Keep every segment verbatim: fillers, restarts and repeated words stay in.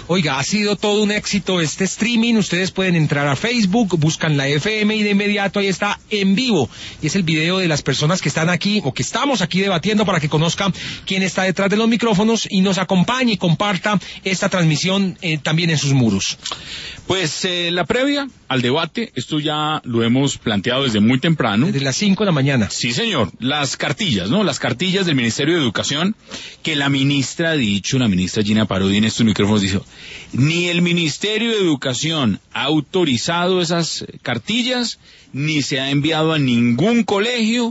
Oiga, ha sido todo un éxito este streaming. Ustedes pueden entrar a Facebook, buscan la F M y de inmediato ahí está en vivo. Y es el video de las personas que están aquí o que estamos aquí debatiendo para que conozcan quién está detrás de los micrófonos y nos acompañe y comparta esta transmisión eh, también en sus muros. Pues eh, la previa al debate, esto ya lo hemos planteado desde muy temprano. Desde las cinco de la mañana. Sí, señor. Las cartillas, ¿no? Las cartillas del Ministerio de Educación, que la ministra ha dicho, la ministra Gina Parodi en estos micrófonos dijo, ni el Ministerio de Educación ha autorizado esas cartillas, ni se ha enviado a ningún colegio,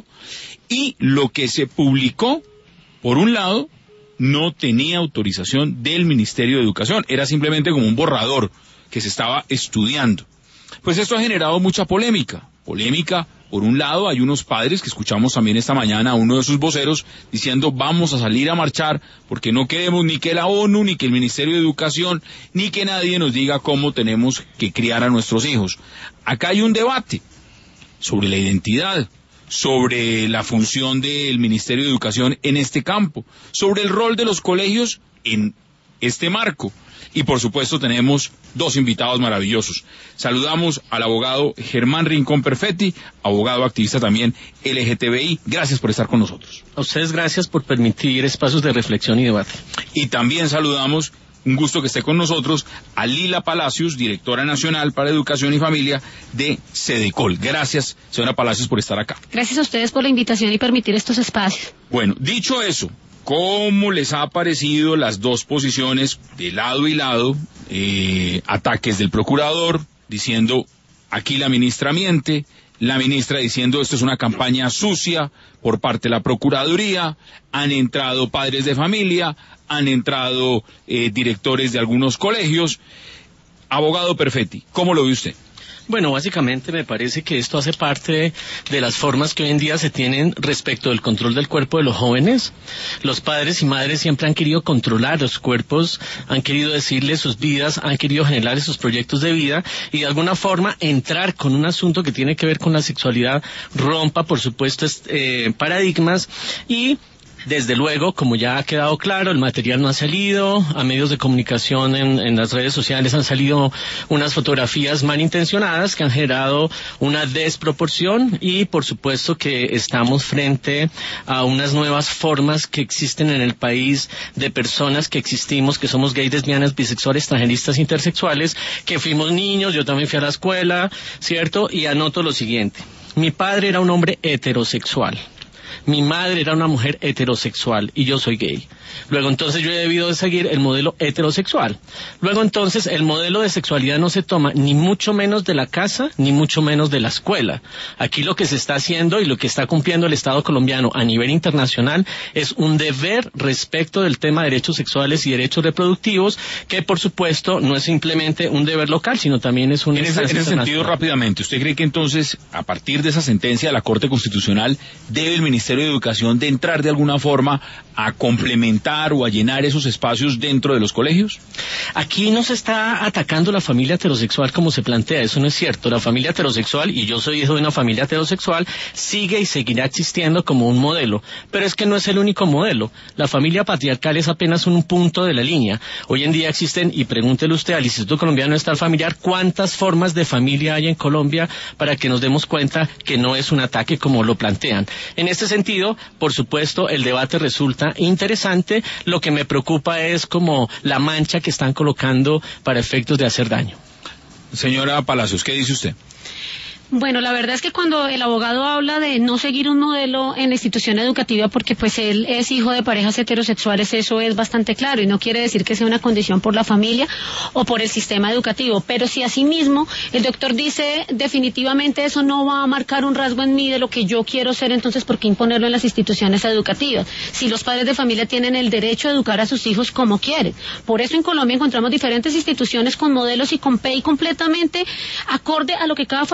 y lo que se publicó, por un lado, no tenía autorización del Ministerio de Educación, era simplemente como un borrador que se estaba estudiando. Pues esto ha generado mucha polémica. Polémica, por un lado, hay unos padres que escuchamos también esta mañana a uno de sus voceros diciendo vamos a salir a marchar porque no queremos ni que la ONU, ni que el Ministerio de Educación, ni que nadie nos diga cómo tenemos que criar a nuestros hijos. Acá hay un debate sobre la identidad, sobre la función del Ministerio de Educación en este campo, sobre el rol de los colegios en este marco. Y por supuesto tenemos dos invitados maravillosos. Saludamos al abogado Germán Rincón Perfetti, abogado activista también L G T B I. Gracias por estar con nosotros. A ustedes gracias por permitir espacios de reflexión y debate. Y también saludamos, un gusto que esté con nosotros, a Lila Palacios, directora nacional para Educación y Familia de Cedecol. Gracias, señora Palacios, por estar acá. Gracias a ustedes por la invitación y permitir estos espacios. Bueno, dicho eso, ¿cómo les ha parecido las dos posiciones de lado y lado? Eh, ataques del procurador diciendo aquí la ministra miente, la ministra diciendo esto es una campaña sucia por parte de la Procuraduría, han entrado padres de familia, han entrado eh, directores de algunos colegios. Abogado Perfetti, ¿cómo lo ve usted? Bueno, básicamente me parece que esto hace parte de las formas que hoy en día se tienen respecto del control del cuerpo de los jóvenes. Los padres y madres siempre han querido controlar los cuerpos, han querido decirles sus vidas, han querido generar esos proyectos de vida y de alguna forma entrar con un asunto que tiene que ver con la sexualidad rompa, por supuesto, eh, paradigmas y... Desde luego, como ya ha quedado claro, el material no ha salido, a medios de comunicación en, en las redes sociales han salido unas fotografías malintencionadas que han generado una desproporción y por supuesto que estamos frente a unas nuevas formas que existen en el país de personas que existimos, que somos gays, lesbianas, bisexuales, transgenistas, intersexuales, que fuimos niños, yo también fui a la escuela, ¿cierto? Y anoto lo siguiente, mi padre era un hombre heterosexual. Mi madre era una mujer heterosexual y yo soy gay. Luego entonces yo he debido de seguir el modelo heterosexual. Luego entonces el modelo de sexualidad no se toma ni mucho menos de la casa, ni mucho menos de la escuela. Aquí lo que se está haciendo y lo que está cumpliendo el Estado colombiano a nivel internacional es un deber respecto del tema de derechos sexuales y derechos reproductivos, que por supuesto no es simplemente un deber local, sino también es un... En ese, en ese sentido, rápidamente, ¿usted cree que entonces, a partir de esa sentencia de la Corte Constitucional, debe el Ministerio de Educación de entrar de alguna forma a complementar o a llenar esos espacios dentro de los colegios? Aquí no se está atacando la familia heterosexual como se plantea, eso no es cierto. La familia heterosexual, y yo soy hijo de una familia heterosexual, sigue y seguirá existiendo como un modelo, pero es que no es el único modelo. La familia patriarcal es apenas un punto de la línea. Hoy en día existen, y pregúntele usted al Instituto Colombiano de Estado Familiar, cuántas formas de familia hay en Colombia para que nos demos cuenta que no es un ataque como lo plantean. En este sentido, por supuesto, el debate resulta interesante. Lo que me preocupa es como la mancha que están colocando para efectos de hacer daño. Señora Palacios, ¿qué dice usted? Bueno, la verdad es que cuando el abogado habla de no seguir un modelo en la institución educativa porque pues él es hijo de parejas heterosexuales, eso es bastante claro y no quiere decir que sea una condición por la familia o por el sistema educativo, pero si asimismo el doctor dice definitivamente eso no va a marcar un rasgo en mí de lo que yo quiero ser, entonces ¿por qué imponerlo en las instituciones educativas? Si los padres de familia tienen el derecho a educar a sus hijos como quieren. Por eso en Colombia encontramos diferentes instituciones con modelos y con P I completamente acorde a lo que cada familia quiere.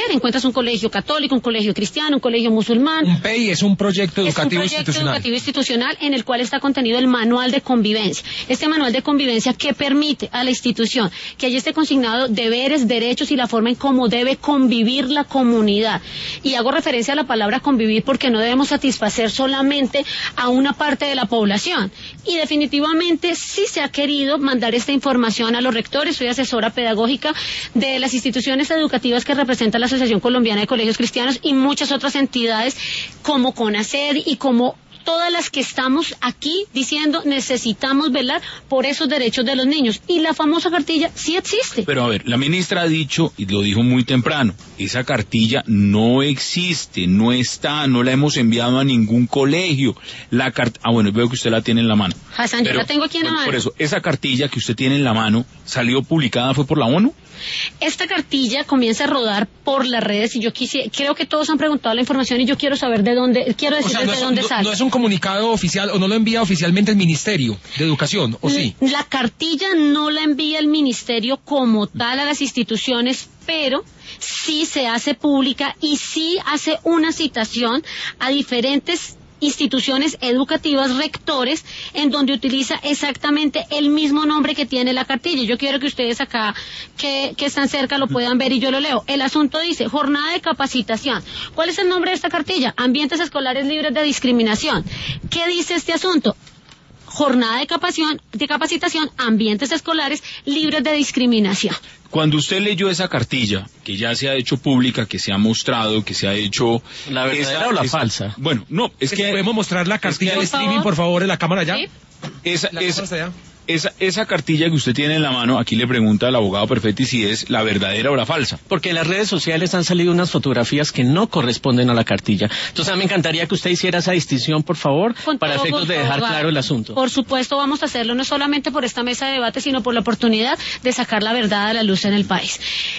acceder. Encuentras un colegio católico, un colegio cristiano, un colegio musulmán. Un P E I es un proyecto educativo es un proyecto institucional. educativo institucional en el cual está contenido el manual de convivencia. Este manual de convivencia que permite a la institución que allí esté consignado deberes, derechos y la forma en cómo debe convivir la comunidad. Y hago referencia a la palabra convivir porque no debemos satisfacer solamente a una parte de la población. Y definitivamente sí se ha querido mandar esta información a los rectores. Soy asesora pedagógica de las instituciones educativas que representa la Asociación Colombiana de Colegios Cristianos y muchas otras entidades como CONACED y como todas las que estamos aquí diciendo necesitamos velar por esos derechos de los niños. Y la famosa cartilla sí existe. Pero a ver, la ministra ha dicho, y lo dijo muy temprano, esa cartilla no existe, no está, no la hemos enviado a ningún colegio. La cart Ah, bueno, veo que usted la tiene en la mano. Hassan, Pero, yo la tengo aquí en la por, mano. Por eso, esa cartilla que usted tiene en la mano, ¿salió publicada, fue por la ONU? Esta cartilla comienza a rodar por las redes y yo quisiera, creo que todos han preguntado la información y yo quiero saber de dónde, quiero O decirles sea, no de es, dónde no- sale. no es un comunicado oficial o no lo envía oficialmente el Ministerio de Educación, ¿o sí? La cartilla no la envía el ministerio como tal a las instituciones, pero sí se hace pública y sí hace una citación a diferentes instituciones educativas, rectores, en donde utiliza exactamente el mismo nombre que tiene la cartilla. Yo quiero que ustedes acá, que, que están cerca, lo puedan ver y yo lo leo. El asunto dice, jornada de capacitación. ¿Cuál es el nombre de esta cartilla? Ambientes escolares libres de discriminación. ¿Qué dice este asunto? Jornada de capacitación, de capacitación, ambientes escolares libres de discriminación. Cuando usted leyó esa cartilla, que ya se ha hecho pública, que se ha mostrado, que se ha hecho... ¿La verdadera esa- o la esa- falsa? Bueno, no, es que... ¿Podemos mostrar la cartilla que- de Por favor. streaming, por favor, en la cámara ya? ¿Sí? Esa, La esa- cámara está allá. esa, esa cartilla que usted tiene en la mano, aquí le pregunta al abogado Perfetti si es la verdadera o la falsa. Porque en las redes sociales han salido unas fotografías que no corresponden a la cartilla. Entonces a mí me encantaría que usted hiciera esa distinción, por favor, Con para todo efectos de gusto, dejar abogado. claro el asunto. Por supuesto vamos a hacerlo no solamente por esta mesa de debate, sino por la oportunidad de sacar la verdad a la luz en el país.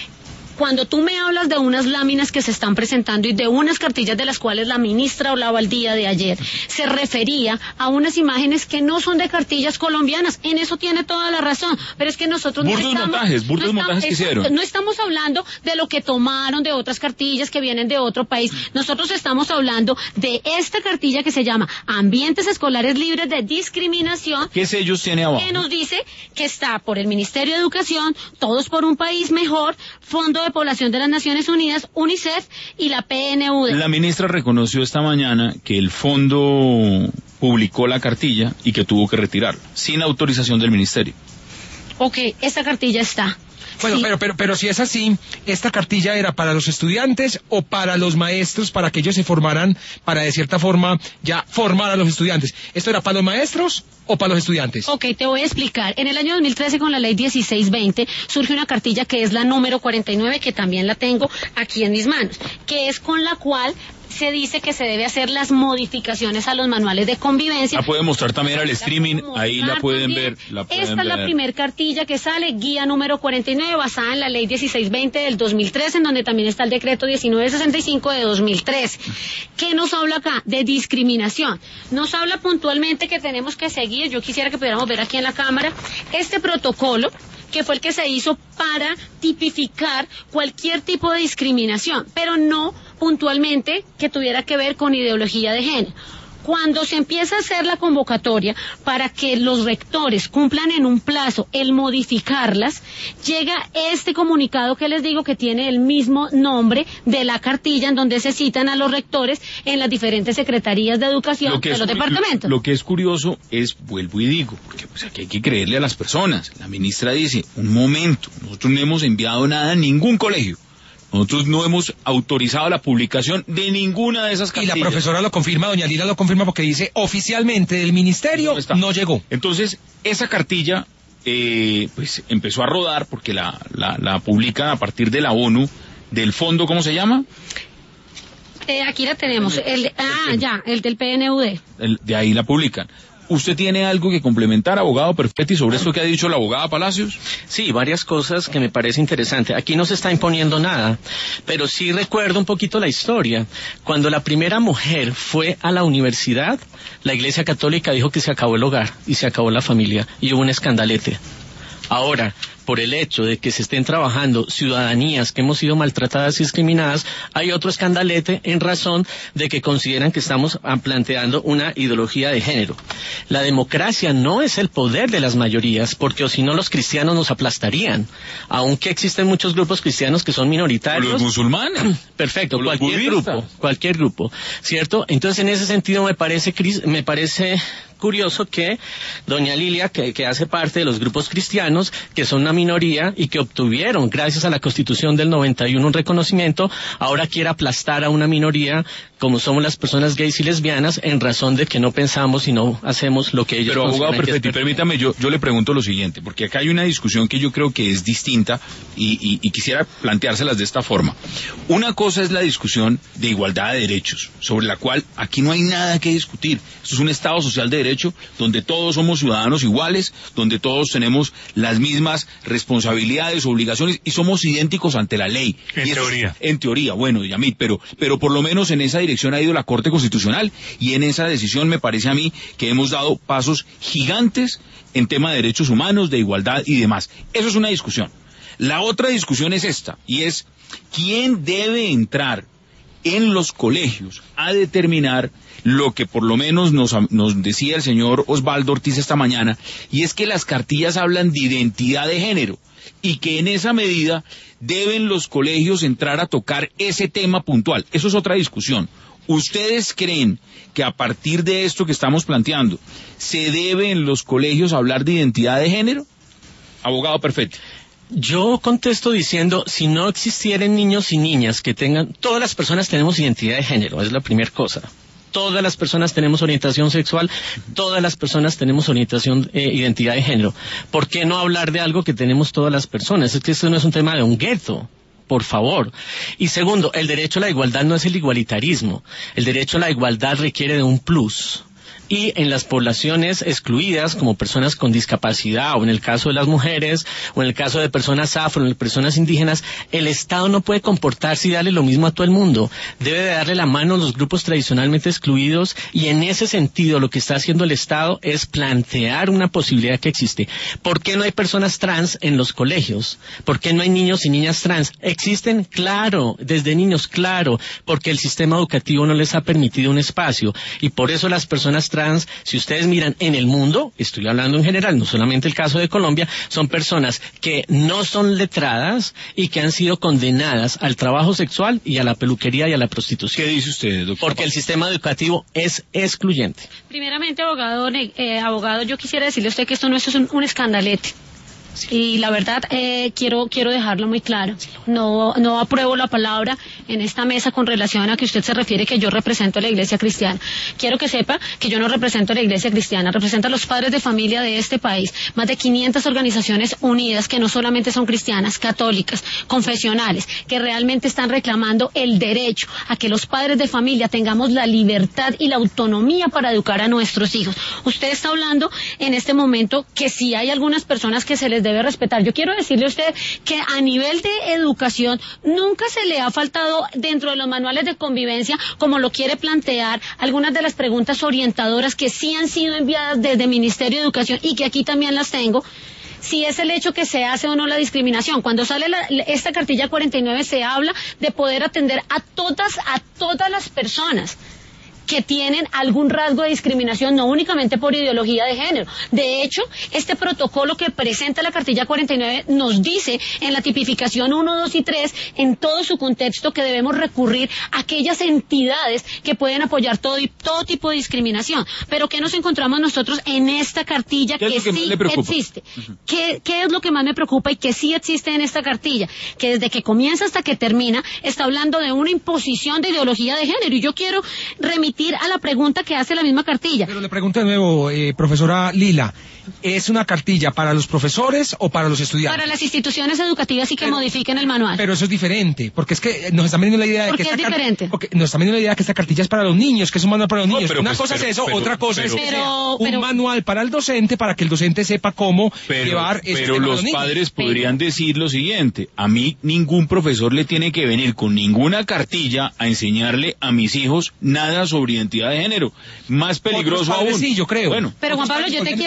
Cuando tú me hablas de unas láminas que se están presentando y de unas cartillas de las cuales la ministra hablaba el día de ayer, se refería a unas imágenes que no son de cartillas colombianas. En eso tiene toda la razón. Pero es que nosotros Burdos no estamos... montajes, burdos no estamos- montajes que exacto, hicieron. No estamos hablando de lo que tomaron de otras cartillas que vienen de otro país. Nosotros estamos hablando de esta cartilla que se llama Ambientes Escolares Libres de Discriminación, ¿Qué sellos tiene abajo? que nos dice que está por el Ministerio de Educación, Todos por un País Mejor, Fondo de Población de las Naciones Unidas, UNICEF y la P N U D. La ministra reconoció esta mañana que el fondo publicó la cartilla y que tuvo que retirarla, sin autorización del ministerio. Ok, esta cartilla está. Bueno, Sí. pero, pero, pero si es así, ¿esta cartilla era para los estudiantes o para los maestros, para que ellos se formaran, para de cierta forma ya formar a los estudiantes? ¿Esto era para los maestros o para los estudiantes? Ok, te voy a explicar. En el año dos mil trece, con la ley dieciséis veinte, surge una cartilla que es la número cuarenta y nueve, que también la tengo aquí en mis manos, que es con la cual se dice que se debe hacer las modificaciones a los manuales de convivencia. La puede mostrar también al streaming, Como ahí la mostrar pueden también. ver. La pueden Esta es la ver. primer cartilla que sale, guía número cuarenta y nueve, basada en la ley dieciséis veinte del dos mil trece, en donde también está el decreto diecinueve sesenta y cinco de dos mil trece. ¿Qué nos habla acá? De discriminación. Nos habla puntualmente que tenemos que seguir, yo quisiera que pudiéramos ver aquí en la cámara, este protocolo, que fue el que se hizo para tipificar cualquier tipo de discriminación, pero no puntualmente que tuviera que ver con ideología de género. Cuando se empieza a hacer la convocatoria para que los rectores cumplan en un plazo el modificarlas, llega este comunicado que les digo que tiene el mismo nombre de la cartilla, en donde se citan a los rectores en las diferentes secretarías de educación de es, los departamentos. Lo que es curioso es, vuelvo y digo, porque pues aquí hay que creerle a las personas. La ministra dice, un momento, nosotros no hemos enviado nada a ningún colegio. Nosotros no hemos autorizado la publicación de ninguna de esas Y cartillas. la profesora lo confirma, doña Lila lo confirma porque dice oficialmente del ministerio No está. no llegó. Entonces, esa cartilla eh, pues empezó a rodar porque la, la, la publican a partir de la ONU, del fondo, ¿cómo se llama? Eh, aquí la tenemos. El, ah, ya, el del P N U D. El- de ahí la publican. ¿Usted tiene algo que complementar, abogado Perfetti, sobre esto que ha dicho la abogada Palacios? Sí, varias cosas que me parece interesante. Aquí no se está imponiendo nada, pero sí recuerdo un poquito la historia. Cuando la primera mujer fue a la universidad, la Iglesia Católica dijo que se acabó el hogar y se acabó la familia y hubo un escandalete. Ahora, por el hecho de que se estén trabajando ciudadanías que hemos sido maltratadas y discriminadas, hay otro escandalete en razón de que consideran que estamos planteando una ideología de género. La democracia no es el poder de las mayorías, porque o si no los cristianos nos aplastarían, aunque existen muchos grupos cristianos que son minoritarios. ¿Los musulmanes? Perfecto, cualquier grupo, cualquier grupo, ¿cierto? Entonces, en ese sentido me parece, me parece curioso que doña Lilia, que, que hace parte de los grupos cristianos, que son una minoría y que obtuvieron, gracias a la Constitución del noventa y uno, un reconocimiento, ahora quiere aplastar a una minoría, como somos las personas gays y lesbianas, en razón de que no pensamos y no hacemos lo que ellos Pero abogado consideran que es Perfetti, permítame, yo, yo le pregunto lo siguiente, porque acá hay una discusión que yo creo que es distinta y, y, y quisiera planteárselas de esta forma. Una cosa es la discusión de igualdad de derechos, sobre la cual aquí no hay nada que discutir. Esto es un Estado social de derecho donde todos somos ciudadanos iguales, donde todos tenemos las mismas responsabilidades, obligaciones y somos idénticos ante la ley. En y teoría. Es, en teoría, bueno, Yamit, pero, pero por lo menos en esa dirección ha ido la Corte Constitucional y en esa decisión me parece a mí que hemos dado pasos gigantes en tema de derechos humanos, de igualdad y demás. Eso es una discusión. La otra discusión es esta, y es ¿quién debe entrar en los colegios a determinar lo que por lo menos nos, nos decía el señor Osvaldo Ortiz esta mañana, y es que las cartillas hablan de identidad de género, y que en esa medida deben los colegios entrar a tocar ese tema puntual? Eso es otra discusión. ¿Ustedes creen que a partir de esto que estamos planteando, se debe en los colegios hablar de identidad de género? Abogado Perfetti. Yo contesto diciendo, si no existieran niños y niñas que tengan, todas las personas tenemos identidad de género, es la primera cosa. Todas las personas tenemos orientación sexual, todas las personas tenemos orientación, eh, identidad de género. ¿Por qué no hablar de algo que tenemos todas las personas? Es que esto no es un tema de un gueto. Por favor. Y segundo, el derecho a la igualdad no es el igualitarismo. El derecho a la igualdad requiere de un plus. Y en las poblaciones excluidas, como personas con discapacidad, o en el caso de las mujeres, o en el caso de personas afro, o en personas indígenas, el Estado no puede comportarse y darle lo mismo a todo el mundo. Debe de darle la mano a los grupos tradicionalmente excluidos, y en ese sentido lo que está haciendo el Estado es plantear una posibilidad que existe. ¿Por qué no hay personas trans en los colegios? ¿Por qué no hay niños y niñas trans? ¿Existen? Claro, desde niños, claro, porque el sistema educativo no les ha permitido un espacio, y por eso las personas trans trans, si ustedes miran en el mundo, estoy hablando en general, no solamente el caso de Colombia, son personas que no son letradas y que han sido condenadas al trabajo sexual y a la peluquería y a la prostitución. ¿Qué dice usted, doctor? Porque el sistema educativo es excluyente. Primeramente, abogado, eh, abogado, yo quisiera decirle a usted que esto no es un, un escandalete. Y la verdad, eh, quiero quiero dejarlo muy claro. No no apruebo la palabra en esta mesa con relación a que usted se refiere que yo represento a la Iglesia Cristiana. Quiero que sepa que yo no represento a la Iglesia Cristiana, represento a los padres de familia de este país. Más de quinientas organizaciones unidas que no solamente son cristianas, católicas, confesionales, que realmente están reclamando el derecho a que los padres de familia tengamos la libertad y la autonomía para educar a nuestros hijos. Usted está hablando en este momento que sí hay algunas personas que se les debe respetar. Yo quiero decirle a usted que a nivel de educación nunca se le ha faltado dentro de los manuales de convivencia, como lo quiere plantear, algunas de las preguntas orientadoras que sí han sido enviadas desde el Ministerio de Educación y que aquí también las tengo. Si es el hecho que se hace o no la discriminación. Cuando sale la, esta cartilla cuarenta y nueve se habla de poder atender a todas, a todas las personas que tienen algún rasgo de discriminación, no únicamente por ideología de género. De hecho, este protocolo que presenta la cartilla cuarenta y nueve nos dice en la tipificación uno, dos y tres, en todo su contexto, que debemos recurrir a aquellas entidades que pueden apoyar todo, todo tipo de discriminación. Pero ¿qué nos encontramos nosotros en esta cartilla que, que sí existe? Uh-huh. ¿Qué, ¿Qué es lo que más me preocupa y que sí existe en esta cartilla? Que desde que comienza hasta que termina está hablando de una imposición de ideología de género. Y yo quiero remitir a la pregunta que hace la misma cartilla. Pero le pregunto de nuevo, eh, profesora Lila, ¿es una cartilla para los profesores o para los estudiantes? Para las instituciones educativas y que pero, modifiquen el manual. Pero eso es diferente, porque es que nos están vendiendo la idea de ¿Por que qué esta es diferente? Porque nos están vendiendo la idea de que esta cartilla es para los niños, que es un manual para los niños. No, Una pues, cosa pero, es eso, pero, otra cosa pero, es que pero, sea pero, un manual para el docente, para que el docente sepa cómo pero, llevar ese Pero tema los a los padres niños. podrían pero... decir lo siguiente: a mí ningún profesor le tiene que venir con ninguna cartilla a enseñarle a mis hijos nada sobre identidad de género. Más peligroso aún. Sí, yo creo. Bueno, pero Juan Pablo, yo te quiero aclarar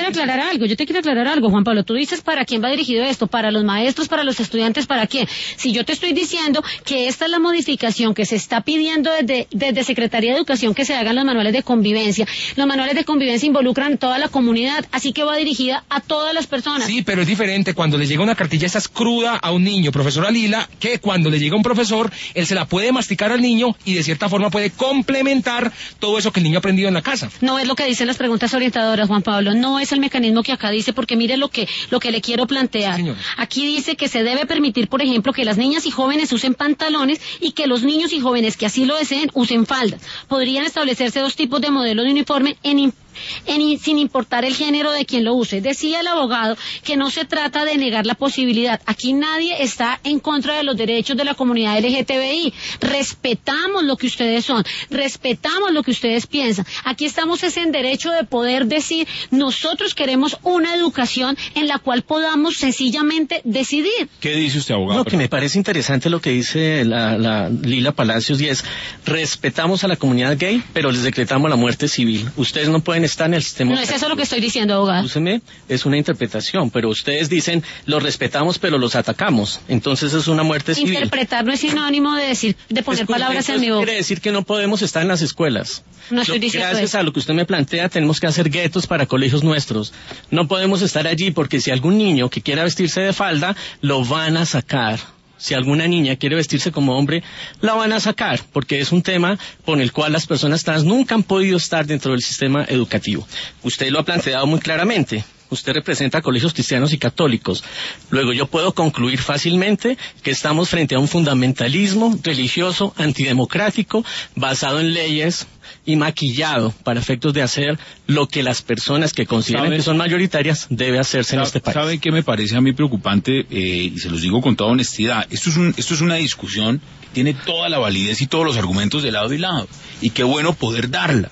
algo, yo te quiero aclarar algo, Juan Pablo. Tú dices para quién va dirigido esto, para los maestros, para los estudiantes, ¿para quién? Si yo te estoy diciendo que esta es la modificación que se está pidiendo desde, desde Secretaría de Educación que se hagan los manuales de convivencia. Los manuales de convivencia involucran a toda la comunidad, así que va dirigida a todas las personas. Sí, pero es diferente cuando le llega una cartilla esa es cruda a un niño, profesora Lila, que cuando le llega un profesor, él se la puede masticar al niño y de cierta forma puede complementar todo eso que el niño ha aprendido en la casa. No es lo que dicen las preguntas orientadoras, Juan Pablo, no es el mecanismo que acá dice, porque mire lo que, lo que le quiero plantear. Señor. Aquí dice que se debe permitir, por ejemplo, que las niñas y jóvenes usen pantalones y que los niños y jóvenes que así lo deseen usen faldas. Podrían establecerse dos tipos de modelos de uniforme en En, sin importar el género de quien lo use. Decía el abogado que no se trata de negar la posibilidad. Aquí nadie está en contra de los derechos de la comunidad L G T B I. Respetamos lo que ustedes son, respetamos lo que ustedes piensan. Aquí estamos es en derecho de poder decir, nosotros queremos una educación en la cual podamos sencillamente decidir. ¿Qué dice usted, abogado? Lo que me parece interesante lo que dice la, la Lila Palacios, y es, respetamos a la comunidad gay, pero les decretamos la muerte civil. Ustedes no pueden estar en el sistema. No es eso lo que estoy diciendo, abogado. Escúcheme, es una interpretación, pero ustedes dicen, los respetamos, pero los atacamos. Entonces es una muerte civil. Interpretar no es sinónimo de decir, de poner Escúcheme, palabras en mi boca. Quiere decir que no podemos estar en las escuelas. No estoy Lo- diciendo Gracias eso. a lo que usted me plantea, tenemos que hacer guetos para colegios nuestros. No podemos estar allí porque si algún niño que quiera vestirse de falda, lo van a sacar. Si alguna niña quiere vestirse como hombre, la van a sacar, porque es un tema con el cual las personas trans nunca han podido estar dentro del sistema educativo. Usted lo ha planteado muy claramente. Usted representa colegios cristianos y católicos. Luego yo puedo concluir fácilmente que estamos frente a un fundamentalismo religioso antidemocrático basado en leyes y maquillado para efectos de hacer lo que las personas que consideran ¿Sabe? que son mayoritarias debe hacerse en este país. ¿Sabe qué me parece a mí preocupante? Eh, y se los digo con toda honestidad. Esto es, un, esto es una discusión que tiene toda la validez y todos los argumentos de lado y lado. Y qué bueno poder darla.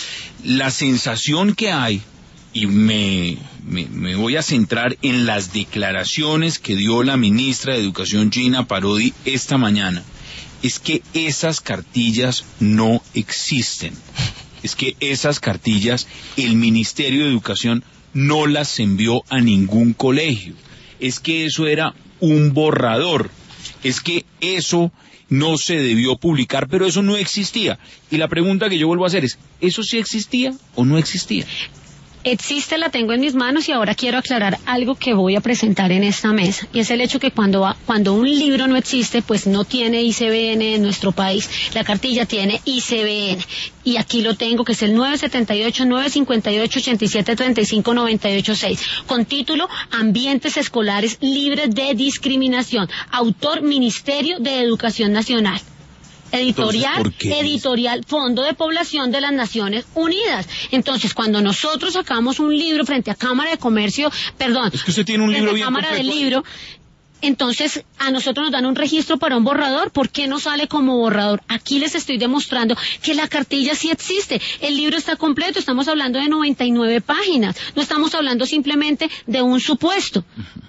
La sensación que hay, y me, me, me voy a centrar en las declaraciones que dio la ministra de Educación, Gina Parodi, esta mañana, es que esas cartillas no existen. Es que esas cartillas el Ministerio de Educación no las envió a ningún colegio. Es que eso era un borrador. Es que eso no se debió publicar, pero eso no existía. Y la pregunta que yo vuelvo a hacer es, ¿eso sí existía o no existía? Existe, la tengo en mis manos y ahora quiero aclarar algo que voy a presentar en esta mesa. Y es el hecho que cuando, va- cuando un libro no existe, pues no tiene I C B N en nuestro país. La cartilla tiene I C B N. Y aquí lo tengo, que es el nueve siete ocho, nueve cinco ocho, ocho siete tres cinco, nueve ocho seis. Con título, Ambientes Escolares Libres de Discriminación. Autor, Ministerio de Educación Nacional. Editorial, Entonces, ¿por qué? editorial, Fondo de Población de las Naciones Unidas. Entonces, cuando nosotros sacamos un libro frente a Cámara de Comercio, perdón, Es que usted tiene un frente libro a bien Cámara del completo. Libro, entonces a nosotros nos dan un registro para un borrador. ¿Por qué no sale como borrador? Aquí les estoy demostrando que la cartilla sí existe. El libro está completo, estamos hablando de noventa y nueve páginas. No estamos hablando simplemente de un supuesto.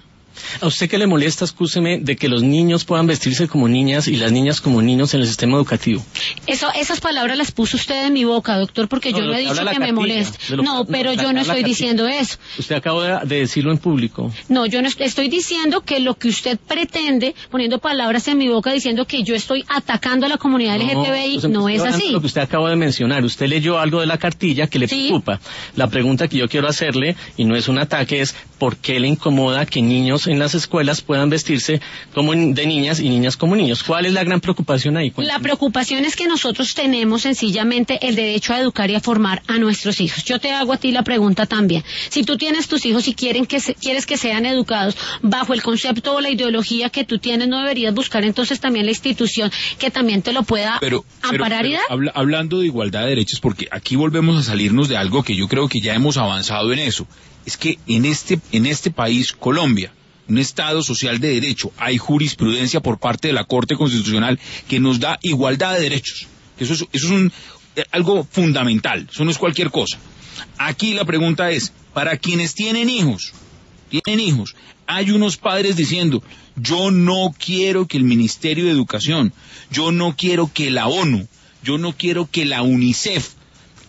¿A usted qué le molesta, escúcheme, de que los niños puedan vestirse como niñas y las niñas como niños en el sistema educativo? Eso, esas palabras las puso usted en mi boca, doctor, porque No, yo lo no he que dicho habla la que me cartilla, molesta. de lo- No, no, pero la- yo la no estoy cartilla. diciendo eso. Usted acaba de decirlo en público. No, yo no est- estoy diciendo que lo que usted pretende, poniendo palabras en mi boca, diciendo que yo estoy atacando a la comunidad L G T B I, pues, no es estoy hablando así. de Lo que usted acaba de mencionar, usted leyó algo de la cartilla que le Sí. preocupa. La pregunta que yo quiero hacerle, y no es un ataque, es ¿por qué le incomoda que niños en las escuelas puedan vestirse como ni- de niñas y niñas como niños? ¿Cuál es la gran preocupación ahí? La Cuéntame. preocupación es que nosotros tenemos sencillamente el derecho a educar y a formar a nuestros hijos. Yo te hago a ti la pregunta también. Si tú tienes tus hijos y quieren que se- quieres que sean educados bajo el concepto o la ideología que tú tienes, ¿no deberías buscar entonces también la institución que también te lo pueda Pero, pero- amparar y pero dar? habla- hablando de igualdad de derechos, porque aquí volvemos a salirnos de algo que yo creo que ya hemos avanzado en eso. Es que en este, en este país, Colombia, un Estado social de derecho, hay jurisprudencia por parte de la Corte Constitucional que nos da igualdad de derechos. Eso es, eso es un, eh, algo fundamental, eso no es cualquier cosa. Aquí la pregunta es, para quienes tienen hijos, tienen hijos, hay unos padres diciendo, yo no quiero que el Ministerio de Educación, yo no quiero que la ONU, yo no quiero que la UNICEF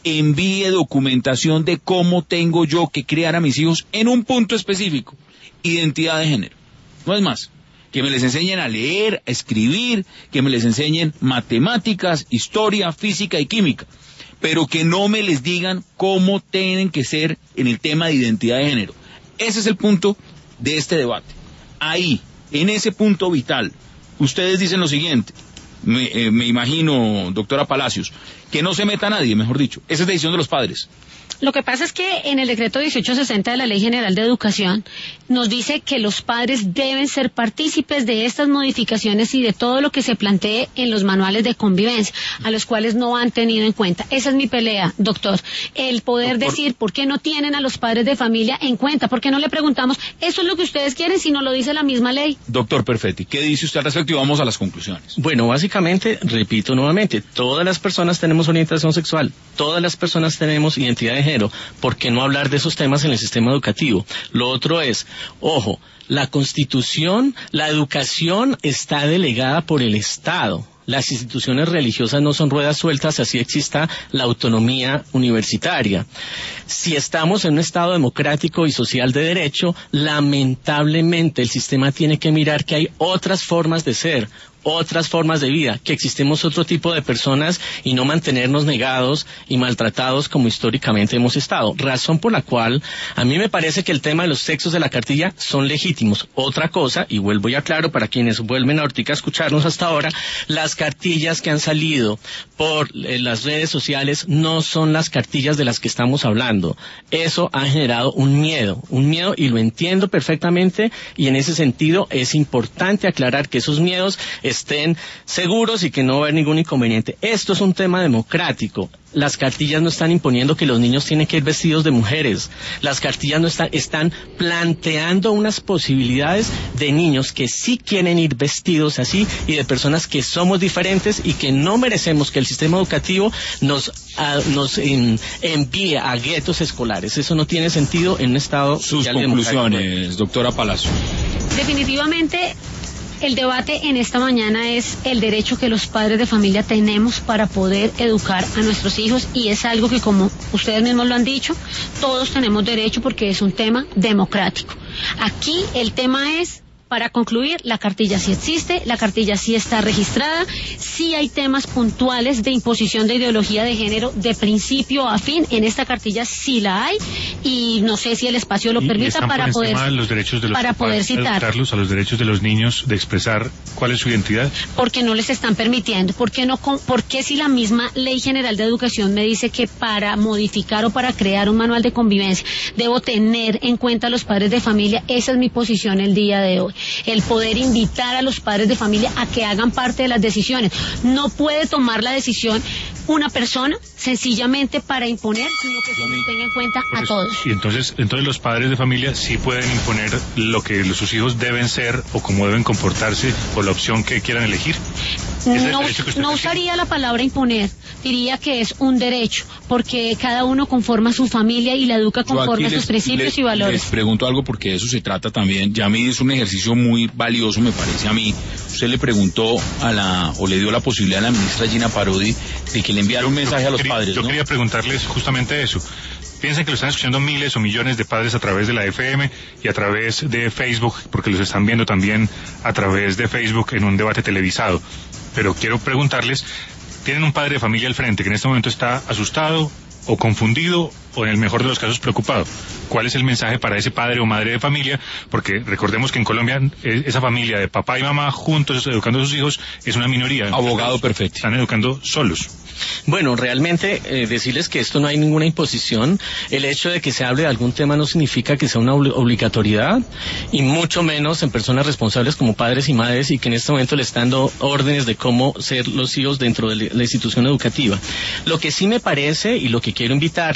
envíe documentación de cómo tengo yo que criar a mis hijos en un punto específico, identidad de género. No es más. Que me les enseñen a leer, a escribir, que me les enseñen matemáticas, historia, física y química, pero que no me les digan cómo tienen que ser en el tema de identidad de género. Ese es el punto de este debate. Ahí, en ese punto vital, ustedes dicen lo siguiente, me, eh, me imagino, doctora Palacios, que no se meta nadie, mejor dicho. Esa es decisión de los padres. Lo que pasa es que en el decreto dieciocho sesenta de la Ley General de Educación nos dice que los padres deben ser partícipes de estas modificaciones y de todo lo que se plantee en los manuales de convivencia, a los cuales no han tenido en cuenta. Esa es mi pelea, doctor. El poder doctor. decir por qué no tienen a los padres de familia en cuenta, por qué no le preguntamos, eso es lo que ustedes quieren, si no lo dice la misma ley. Doctor Perfetti, ¿qué dice usted al respecto? Y vamos a las conclusiones. Bueno, básicamente, repito nuevamente, todas las personas tenemos orientación sexual, todas las personas tenemos identidad de género. ¿Por qué no hablar de esos temas en el sistema educativo? Lo otro es, ojo, la Constitución, la educación está delegada por el Estado. Las instituciones religiosas no son ruedas sueltas, así exista la autonomía universitaria. Si estamos en un Estado democrático y social de derecho, lamentablemente el sistema tiene que mirar que hay otras formas de ser, otras formas de vida, que existimos otro tipo de personas y no mantenernos negados y maltratados como históricamente hemos estado. Razón por la cual a mí me parece que el tema de los sexos de la cartilla son legítimos. Otra cosa, y vuelvo y aclaro para quienes vuelven ahorita a escucharnos hasta ahora, las cartillas que han salido por eh, las redes sociales no son las cartillas de las que estamos hablando. Eso ha generado un miedo, un miedo y lo entiendo perfectamente y en ese sentido es importante aclarar que esos miedos estén seguros y que no va a haber ningún inconveniente. Esto es un tema democrático. Las cartillas no están imponiendo que los niños tienen que ir vestidos de mujeres. Las cartillas no están, están planteando unas posibilidades de niños que sí quieren ir vestidos así y de personas que somos diferentes y que no merecemos que el sistema educativo nos, a, nos en, envíe a guetos escolares. Eso no tiene sentido en un Estado Sus social y conclusiones, doctora Palacio. Definitivamente, el debate en esta mañana es el derecho que los padres de familia tenemos para poder educar a nuestros hijos y es algo que, como ustedes mismos lo han dicho, todos tenemos derecho porque es un tema democrático. Aquí el tema es, para concluir, la cartilla sí existe, la cartilla sí está registrada, sí hay temas puntuales de imposición de ideología de género de principio a fin, en esta cartilla sí la hay y no sé si el espacio lo permita para poder, los derechos de los para poder citar. A los derechos de los niños de expresar cuál es su identidad. Porque no les están permitiendo, ¿por qué no? ¿Por qué si la misma Ley General de Educación me dice que para modificar o para crear un manual de convivencia debo tener en cuenta a los padres de familia? Esa es mi posición el día de hoy. El poder invitar a los padres de familia a que hagan parte de las decisiones. No puede tomar la decisión una persona sencillamente para imponer, sino que se tenga en cuenta a todos. Y entonces, entonces los padres de familia sí pueden imponer lo que sus hijos deben ser o cómo deben comportarse o la opción que quieran elegir. No, no usaría la palabra imponer, diría que es un derecho, porque cada uno conforma su familia y la educa conforme a sus principios les, y valores. Les pregunto algo porque de eso se trata también. Ya a mí es un ejercicio muy valioso, me parece a mí. Usted le preguntó a la, o le dio la posibilidad a la ministra Gina Parodi de que le enviara un mensaje yo, a los quería, padres, Yo ¿no? quería preguntarles justamente eso. Piensen que lo están escuchando miles o millones de padres a través de la F M y a través de Facebook, porque los están viendo también a través de Facebook en un debate televisado. Pero quiero preguntarles, tienen un padre de familia al frente que en este momento está asustado o confundido o en el mejor de los casos preocupado. ¿Cuál es el mensaje para ese padre o madre de familia? Porque recordemos que en Colombia esa familia de papá y mamá juntos educando a sus hijos es una minoría. Abogado perfecto. Están educando solos. Bueno, realmente eh, decirles que esto no hay ninguna imposición. El hecho de que se hable de algún tema no significa que sea una obli- obligatoriedad y mucho menos en personas responsables como padres y madres y que en este momento le están dando órdenes de cómo ser los hijos dentro de la institución educativa. Lo que sí me parece y lo que quiero invitarles a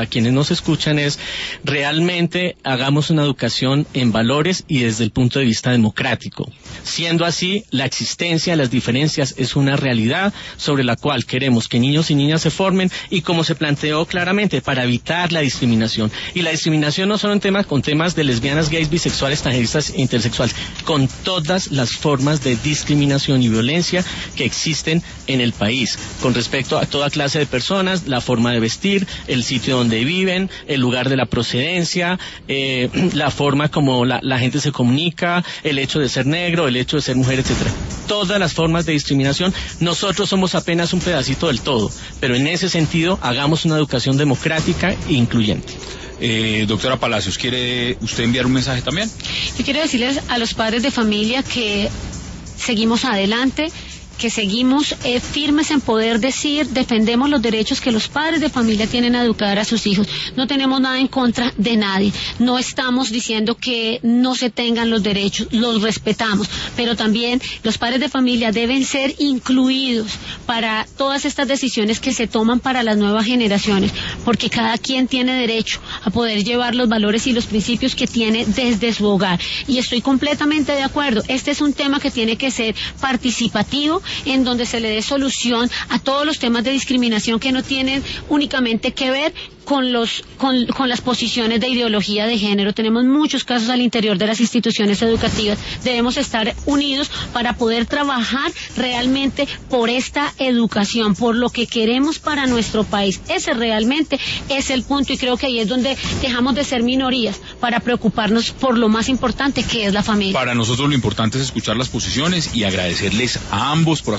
quienes nos escuchan es realmente hagamos una educación en valores y desde el punto de vista democrático. Siendo así, la existencia de las diferencias es una realidad sobre la cual queremos que niños y niñas se formen y como se planteó claramente, para evitar la discriminación. Y la discriminación no solo en temas con temas de lesbianas, gays, bisexuales, transgenistas, intersexuales, con todas las formas de discriminación y violencia que existen en el país, con respecto a toda clase de personas, la forma de vestir, el sitio donde viven, el lugar de la procedencia, eh, la forma como la, la gente se comunica, el hecho de ser negro, el hecho de ser mujer, etcétera. Todas las formas de discriminación, nosotros somos apenas un pedacito del todo, pero en ese sentido hagamos una educación democrática e incluyente. Eh, doctora Palacios, ¿quiere usted enviar un mensaje también? Yo quiero decirles a los padres de familia que seguimos adelante, que seguimos eh, firmes en poder decir, defendemos los derechos que los padres de familia tienen a educar a sus hijos. No tenemos nada en contra de nadie. No estamos diciendo que no se tengan los derechos, los respetamos, pero también los padres de familia deben ser incluidos para todas estas decisiones que se toman para las nuevas generaciones, porque cada quien tiene derecho a poder llevar los valores y los principios que tiene desde su hogar. Y estoy completamente de acuerdo. Este es un tema que tiene que ser participativo, en donde se le dé solución a todos los temas de discriminación que no tienen únicamente que ver con los con, con las posiciones de ideología de género. Tenemos muchos casos al interior de las instituciones educativas. Debemos estar unidos para poder trabajar realmente por esta educación, por lo que queremos para nuestro país. Ese realmente es el punto, y creo que ahí es donde dejamos de ser minorías para preocuparnos por lo más importante, que es la familia. Para nosotros lo importante es escuchar las posiciones y agradecerles a ambos por